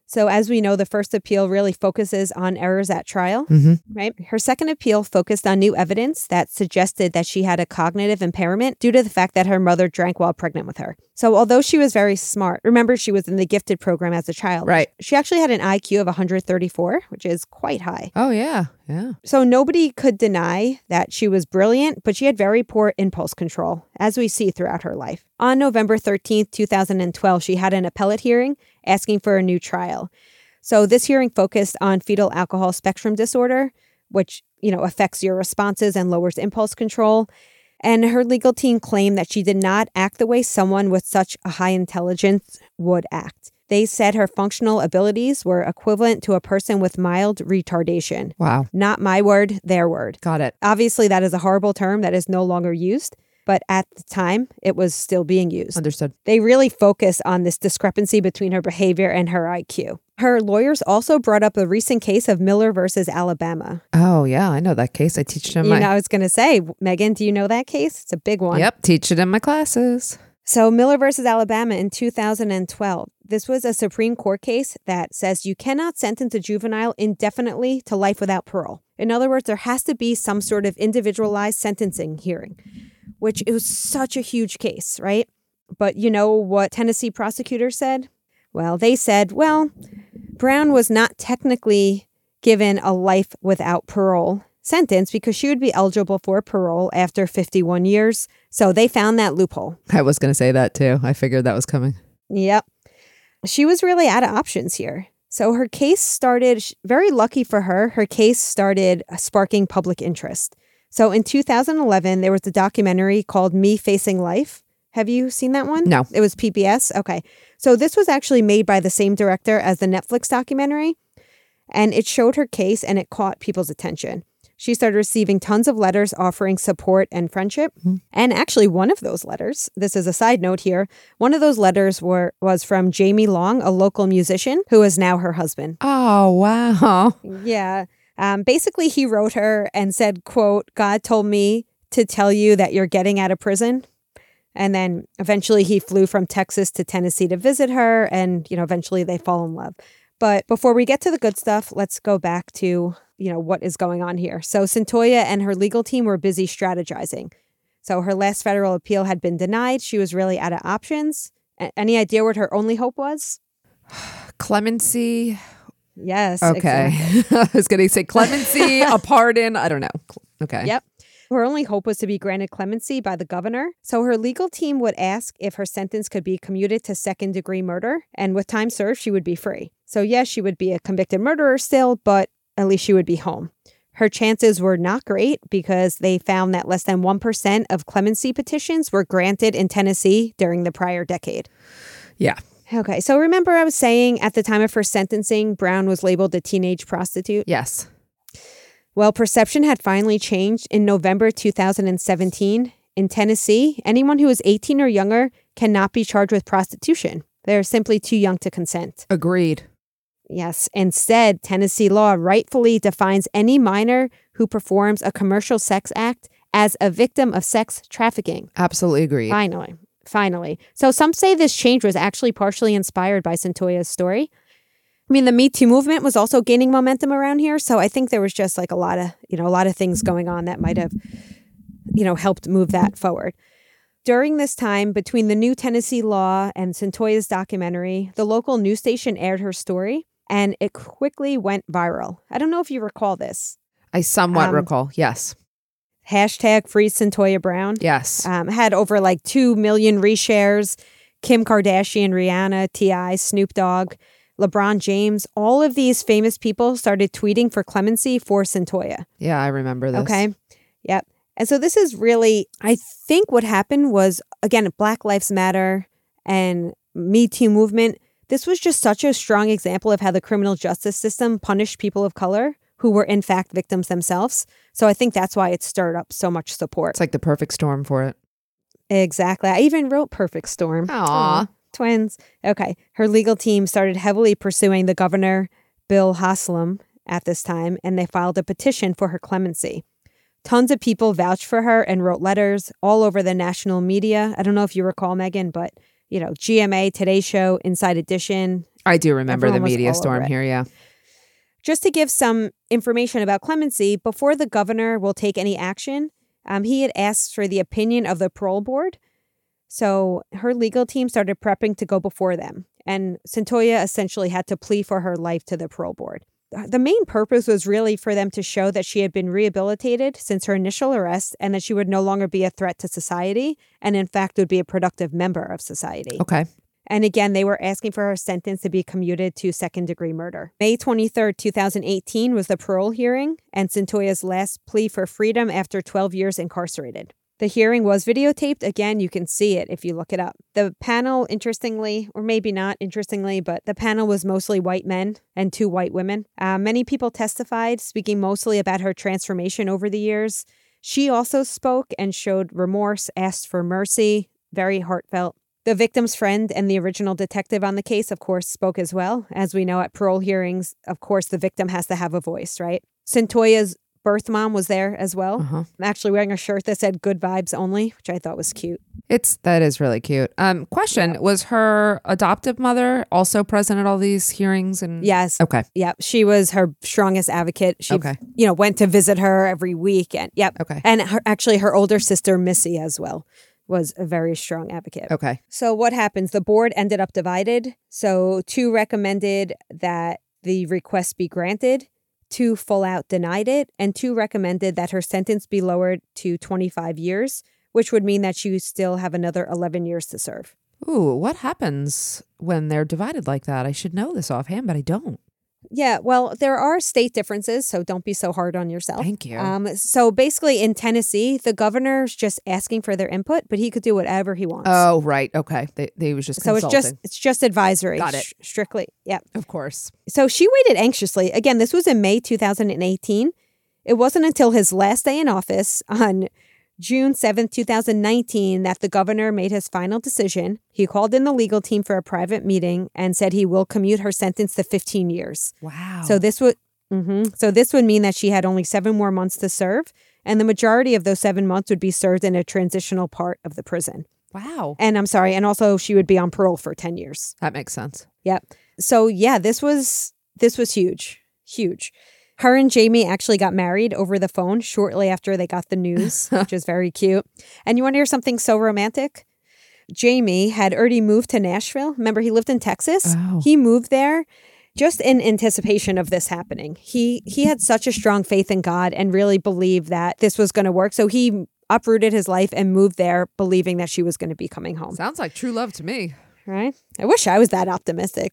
So as we know, the first appeal really focuses on errors at trial, Mm-hmm. right? Her second appeal focused on new evidence that suggested that she had a cognitive impairment due to the fact that her mother drank while pregnant with her. So although she was very smart, remember she was in the gifted program as a child. Right. She actually had an I Q of one hundred thirty-four, which is quite high. Oh, yeah. Yeah. So nobody could deny that she was brilliant, but she had very poor impulse control, as we see throughout her life. On November thirteenth, two thousand twelve, she had an appellate hearing asking for a new trial. So this hearing focused on fetal alcohol spectrum disorder, which, you know, affects your responses and lowers impulse control. And her legal team claimed that she did not act the way someone with such a high intelligence would act. They said her functional abilities were equivalent to a person with mild retardation. Wow. Not my word, their word. Got it. Obviously, that is a horrible term that is no longer used, but at the time, it was still being used. Understood. They really focus on this discrepancy between her behavior and her I Q. Her lawyers also brought up a recent case of Miller versus Alabama. Oh, yeah. I know that case. I teach it in You my... know, I was going to say, Megan, do you know that case? It's a big one. Yep. Teach it in my classes. So Miller versus Alabama in two thousand twelve. This was a Supreme Court case that says you cannot sentence a juvenile indefinitely to life without parole. In other words, there has to be some sort of individualized sentencing hearing, which it was such a huge case, right? But you know what Tennessee prosecutors said? Well, they said, well, Brown was not technically given a life without parole sentence because she would be eligible for parole after fifty-one years. So they found that loophole. I was going to say that too. I figured that was coming. Yep. She was really out of options here. So her case started, very lucky for her, her case started sparking public interest. So in two thousand eleven, there was a documentary called Me Facing Life. Have you seen that one? No. It was P B S? Okay. So this was actually made by the same director as the Netflix documentary. And it showed her case and it caught people's attention. She started receiving tons of letters offering support and friendship. Mm-hmm. And actually one of those letters, this is a side note here, one of those letters were was from Jamie Long, a local musician who is now her husband. Oh, wow. Yeah. Um, basically, he wrote her and said, quote, God told me to tell you that you're getting out of prison. And then eventually he flew from Texas to Tennessee to visit her. And, you know, eventually they fall in love. But before we get to the good stuff, let's go back to, you know, what is going on here. So Cyntoia and her legal team were busy strategizing. So her last federal appeal had been denied. She was really out of options. A- any idea what her only hope was? Clemency. Yes. Okay. Exactly. I was going to say clemency, a pardon. I don't know. Okay. Yep. Her only hope was to be granted clemency by the governor. So her legal team would ask if her sentence could be commuted to second degree murder. And with time served, she would be free. So yes, she would be a convicted murderer still, but at least she would be home. Her chances were not great because they found that less than one percent of clemency petitions were granted in Tennessee during the prior decade. Yeah. Okay. So remember I was saying at the time of her sentencing, Brown was labeled a teenage prostitute? Yes. Well, perception had finally changed in November two thousand seventeen. In Tennessee, anyone who is eighteen or younger cannot be charged with prostitution. They're simply too young to consent. Agreed. Yes. Instead, Tennessee law rightfully defines any minor who performs a commercial sex act as a victim of sex trafficking. Absolutely agreed. Finally. Finally. So some say this change was actually partially inspired by Cyntoia's story. I mean, the Me Too movement was also gaining momentum around here. So I think there was just like a lot of, you know, a lot of things going on that might have, you know, helped move that forward. During this time, between the new Tennessee law and Cyntoia's documentary, the local news station aired her story and it quickly went viral. I don't know if you recall this. I somewhat Um, recall. Yes. Hashtag free Cyntoia Brown. Yes. Um, had over like two million reshares. Kim Kardashian, Rihanna, T I, Snoop Dogg, LeBron James, all of these famous people started tweeting for clemency for Cyntoia. Yeah, I remember this. Okay. Yep. And so this is really, I think what happened was, again, Black Lives Matter and Me Too movement. This was just such a strong example of how the criminal justice system punished people of color who were in fact victims themselves. So I think that's why it stirred up so much support. It's like the perfect storm for it. Exactly. I even wrote Perfect Storm. Aw. Aw, twins. Okay. Her legal team started heavily pursuing the governor, Bill Haslam, at this time, and they filed a petition for her clemency. Tons of people vouched for her and wrote letters all over the national media. I don't know if you recall, Megan, but you know, G M A, Today Show, Inside Edition. I do remember Everyone the was media all over storm it. here, yeah. Just to give some information about clemency, before the governor will take any action, um, he had asked for the opinion of the parole board. So her legal team started prepping to go before them. And Cyntoia essentially had to plea for her life to the parole board. The main purpose was really for them to show that she had been rehabilitated since her initial arrest and that she would no longer be a threat to society and, in fact, would be a productive member of society. Okay. And again, they were asking for her sentence to be commuted to second-degree murder. May twenty-third, twenty eighteen was the parole hearing and Cyntoia's last plea for freedom after twelve years incarcerated. The hearing was videotaped. Again, you can see it if you look it up. The panel, interestingly, or maybe not interestingly, but the panel was mostly white men and two white women. Uh, many people testified, speaking mostly about her transformation over the years. She also spoke and showed remorse, asked for mercy, very heartfelt. The victim's friend and the original detective on the case, of course, spoke as well. As we know at parole hearings, of course, the victim has to have a voice, right? Cyntoia's birth mom was there as well. Uh-huh. I'm actually wearing a shirt that said good vibes only, which I thought was cute. It's that is really cute. Um, question, yeah. Was her adoptive mother also present at all these hearings? And Yes. Okay. Yep. She was her strongest advocate. She, okay. you know, went to visit her every week. And yep. Okay. And her, actually her older sister, Missy, as well, was a very strong advocate. Okay. So what happens? The board ended up divided. So two recommended that the request be granted. Two full out denied it, and two recommended that her sentence be lowered to twenty-five years, which would mean that she would still have another eleven years to serve. Ooh, what happens when they're divided like that? I should know this offhand, but I don't. Yeah, well, there are state differences, so don't be so hard on yourself. Thank you. Um, so basically in Tennessee, the governor's just asking for their input, but he could do whatever he wants. Oh, right. Okay. They, they was just So consulting. it's just it's just advisory. Got it. Sh- strictly. Yep. Of course. So she waited anxiously. Again, this was in May two thousand eighteen. It wasn't until his last day in office on June seventh, two thousand nineteen, that the governor made his final decision. He called in the legal team for a private meeting and said he will commute her sentence to fifteen years. Wow. So this would mm-hmm, so this would mean that she had only seven more months to serve, and the majority of those seven months would be served in a transitional part of the prison. Wow. And I'm sorry, and also she would be on parole for ten years. That makes sense. Yep. So yeah, this was this was huge, huge. Her and Jamie actually got married over the phone shortly after they got the news, which is very cute. And you want to hear something so romantic? Jamie had already moved to Nashville. Remember, he lived in Texas. Oh. He moved there just in anticipation of this happening. He he had such a strong faith in God and really believed that this was going to work. So he uprooted his life and moved there believing that she was going to be coming home. Sounds like true love to me. Right? I wish I was that optimistic.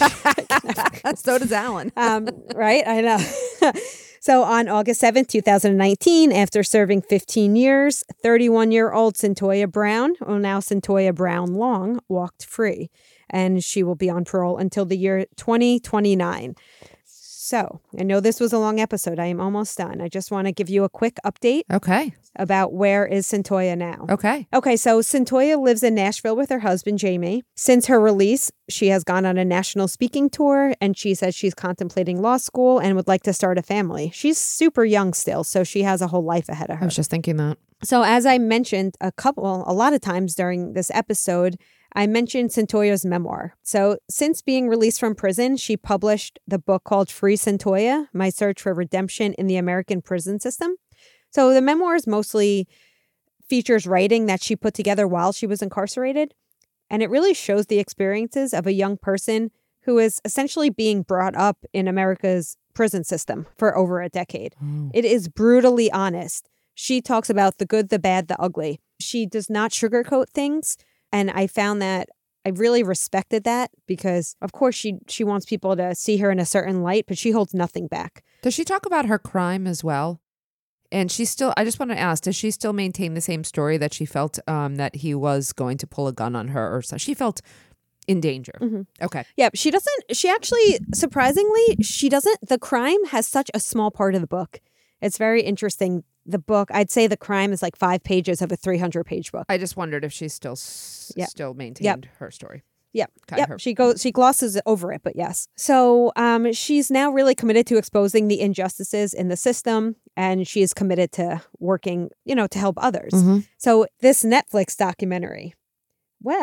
So does Alan. um, right? I know. So on August seventh, two thousand nineteen, after serving fifteen years, thirty-one-year-old Cyntoia Brown, or now Cyntoia Brown Long, walked free. And she will be on parole until the year twenty twenty-nine. So I know this was a long episode. I am almost done. I just want to give you a quick update. Okay. About where is Cyntoia now. Okay. Okay, so Cyntoia lives in Nashville with her husband, Jamie. Since her release, she has gone on a national speaking tour, and she says she's contemplating law school and would like to start a family. She's super young still, so she has a whole life ahead of her. I was just thinking that. So as I mentioned a couple, a lot of times during this episode, I mentioned Cyntoia's memoir. So since being released from prison, she published the book called Free Cyntoia, My Search for Redemption in the American Prison System. So the memoirs mostly features writing that she put together while she was incarcerated. And it really shows the experiences of a young person who is essentially being brought up in America's prison system for over a decade. Mm. It is brutally honest. She talks about the good, the bad, the ugly. She does not sugarcoat things. And I found that I really respected that because, of course, she she wants people to see her in a certain light, but she holds nothing back. Does she talk about her crime as well? And she still, I just want to ask, does she still maintain the same story that she felt um, that he was going to pull a gun on her or so? She felt in danger. Mm-hmm. Okay. Yeah, she doesn't, she actually, surprisingly, she doesn't, the crime has such a small part of the book. It's very interesting. The book, I'd say the crime is like five pages of a three hundred page book. I just wondered if she still s- yep. still maintained yep. her story. Yep. Okay, yep. her- She goes. She glosses over it, but yes. So um, she's now really committed to exposing the injustices in the system, and she is committed to working, you know, to help others. Mm-hmm. So this Netflix documentary, well,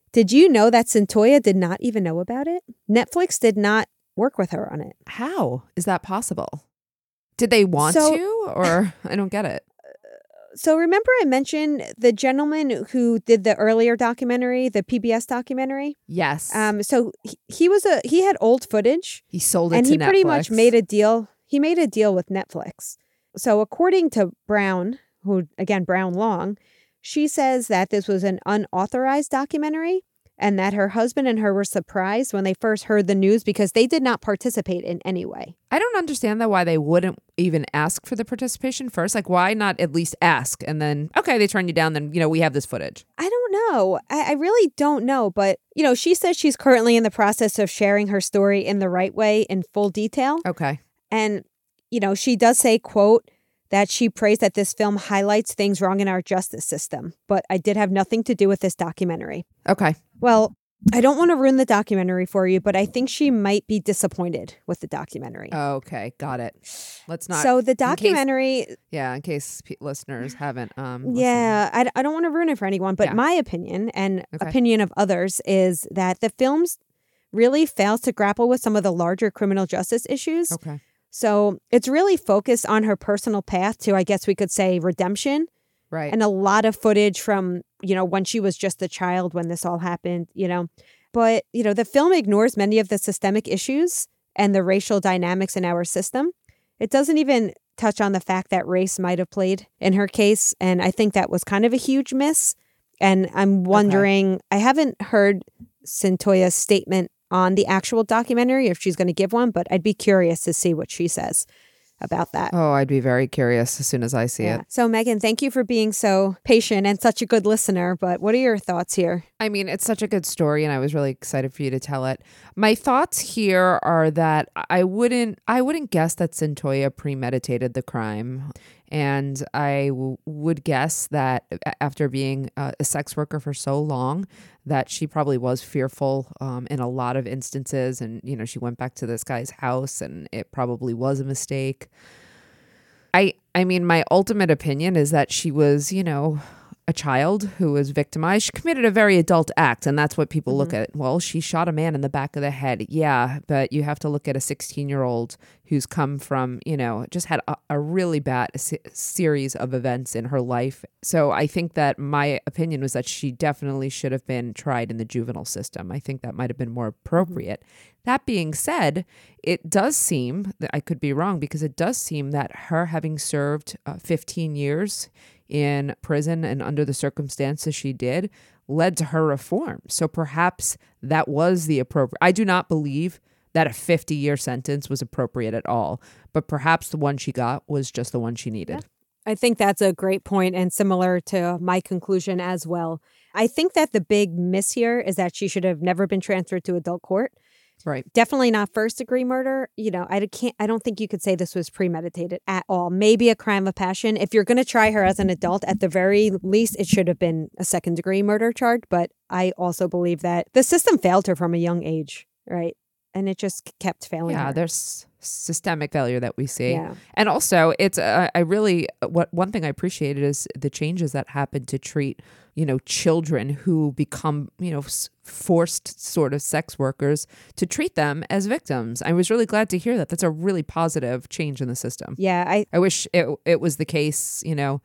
Did you know that Cyntoia did not even know about it? Netflix did not work with her on it. How is that possible? Did they want So- to, or I don't get it. So remember I mentioned the gentleman who did the earlier documentary, the P B S documentary? Yes. Um, so he, he was a he had old footage he sold it and to he Netflix. pretty much made a deal. He made a deal with Netflix. So according to Brown, who again Brown Long, she says that this was an unauthorized documentary and that her husband and her were surprised when they first heard the news because they did not participate in any way. I don't understand that why they wouldn't even ask for the participation first. Like, why not at least ask and then, okay, they turn you down, then, you know, we have this footage. I don't know. I, I really don't know. But, you know, she says she's currently in the process of sharing her story in the right way in full detail. Okay. And, you know, she does say, quote, that she prays that this film highlights things wrong in our justice system. But I did have nothing to do with this documentary. Okay. Well, I don't want to ruin the documentary for you, but I think she might be disappointed with the documentary. Okay. Got it. Let's not. So the in case- documentary, yeah, in case pe- listeners haven't. Um, listened. yeah, I, I don't want to ruin it for anyone, but Yeah. my opinion and Okay. opinion of others is that the films really fails to grapple with some of the larger criminal justice issues. Okay. So it's really focused on her personal path to, I guess we could say, redemption. Right. And a lot of footage from, you know, when she was just a child when this all happened, you know. But, you know, the film ignores many of the systemic issues and the racial dynamics in our system. It doesn't even touch on the fact that race might have played in her case. And I think that was kind of a huge miss. And I'm wondering, I haven't heard Cyntoia's statement on the actual documentary if she's going to give one, but I'd be curious to see what she says about that. Oh, I'd be very curious as soon as I see Yeah. it. So, Megan, thank you for being so patient and such a good listener. But what are your thoughts here? I mean, it's such a good story, and I was really excited for you to tell it. My thoughts here are that I wouldn't, I wouldn't guess that Cyntoia premeditated the crime, and I w- would guess that after being a, a sex worker for so long, that she probably was fearful um, in a lot of instances, and you know, she went back to this guy's house, and it probably was a mistake. I, I mean, my ultimate opinion is that she was, you know, a child who was victimized. She committed a very adult act, and that's what people mm-hmm. look at. Well, she shot a man in the back of the head. Yeah, but you have to look at a sixteen-year-old who's come from, you know, just had a, a really bad se- series of events in her life. So I think that my opinion was that she definitely should have been tried in the juvenile system. I think that might have been more appropriate. Mm-hmm. That being said, it does seem, that I could be wrong, because it does seem that her having served uh, fifteen years in prison and under the circumstances she did led to her reform. So perhaps that was the appropriate. I do not believe that a fifty-year sentence was appropriate at all, but perhaps the one she got was just the one she needed. Yeah. I think that's a great point and similar to my conclusion as well. I think that the big miss here is that she should have never been transferred to adult court. Right. Definitely not first degree murder. You know, I can't, I don't think you could say this was premeditated at all. Maybe a crime of passion. If you're going to try her as an adult, at the very least, it should have been a second degree murder charge. But I also believe that the system failed her from a young age, right? And it just kept failing Yeah, her. there's systemic failure that we see. Yeah. And also, it's uh, I really, what one thing I appreciated is the changes that happened to treat, you know, children who become, you know, forced sort of sex workers, to treat them as victims. I was really glad to hear that. That's a really positive change in the system. Yeah. I, I wish it it was the case, you know,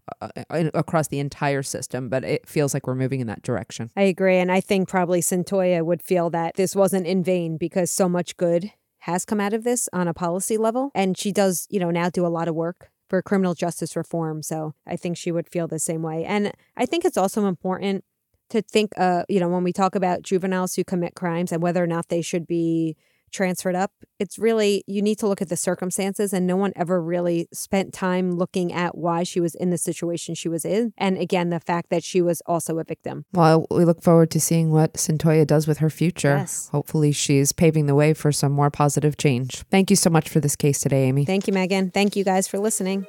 Uh, across the entire system, but it feels like we're moving in that direction. I agree. And I think probably Cyntoia would feel that this wasn't in vain because so much good has come out of this on a policy level. And she does, you know, now do a lot of work for criminal justice reform. So I think she would feel the same way. And I think it's also important to think, uh, you know, when we talk about juveniles who commit crimes and whether or not they should be transferred up, it's really, you need to look at the circumstances, and no one ever really spent time looking at why she was in the situation she was in. And again, the fact that she was also a victim. Well, we look forward to seeing what Cyntoia does with her future. Yes. Hopefully she's paving the way for some more positive change. Thank you so much for this case today, Amy. Thank you, Megan. Thank you guys for listening.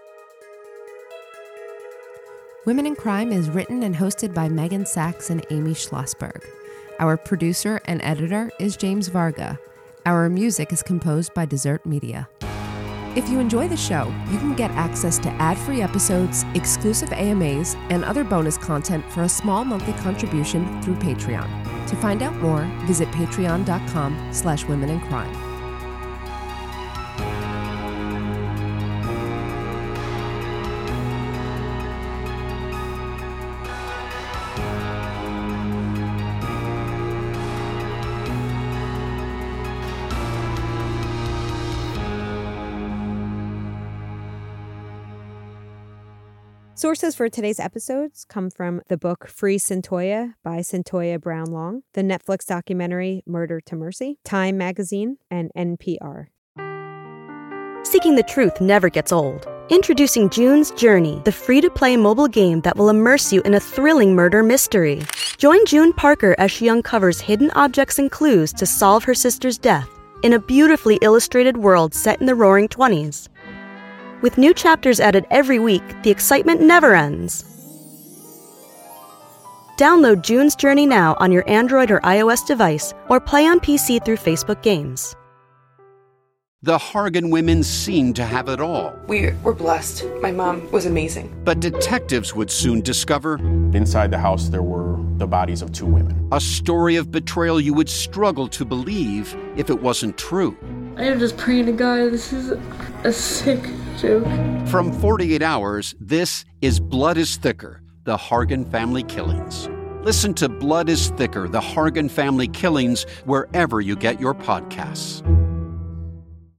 Women in Crime is written and hosted by Megan Sachs and Amy Schlossberg. Our producer and editor is James Varga. Our music is composed by Desert Media. If you enjoy the show, you can get access to ad-free episodes, exclusive A M As, and other bonus content for a small monthly contribution through Patreon. To find out more, visit patreon.com slash women in crime. Sources for today's episodes come from the book Free Cyntoia by Cyntoia Brown Long, the Netflix documentary Murder to Mercy, Time Magazine, and N P R. Seeking the truth never gets old. Introducing June's Journey, the free-to-play mobile game that will immerse you in a thrilling murder mystery. Join June Parker as she uncovers hidden objects and clues to solve her sister's death in a beautifully illustrated world set in the Roaring Twenties. With new chapters added every week, the excitement never ends. Download June's Journey now on your Android or iOS device, or play on P C through Facebook Games. The Hargan women seemed to have it all. We were blessed. My mom was amazing. But detectives would soon discover... inside the house, there were the bodies of two women. A story of betrayal you would struggle to believe if it wasn't true. I am just praying to God, this is a sick joke. From forty-eight hours, this is Blood is Thicker, the Hargan Family Killings. Listen to Blood is Thicker, the Hargan Family Killings, wherever you get your podcasts.